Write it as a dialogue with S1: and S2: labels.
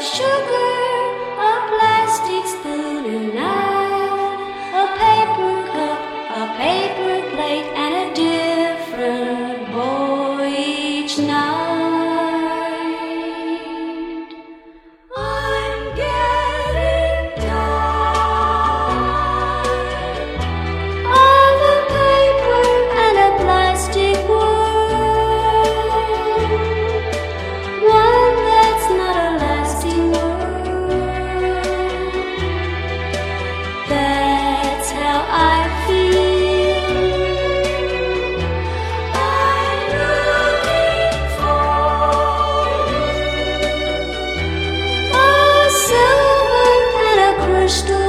S1: sugar, a plastic spoon and knife, a paper cup, a paper plate, and a different boy each night. I'm getting tired of a paper and a plastic world, one that's not a lasting world. That's how I feel. I'm looking for a silver and a crystal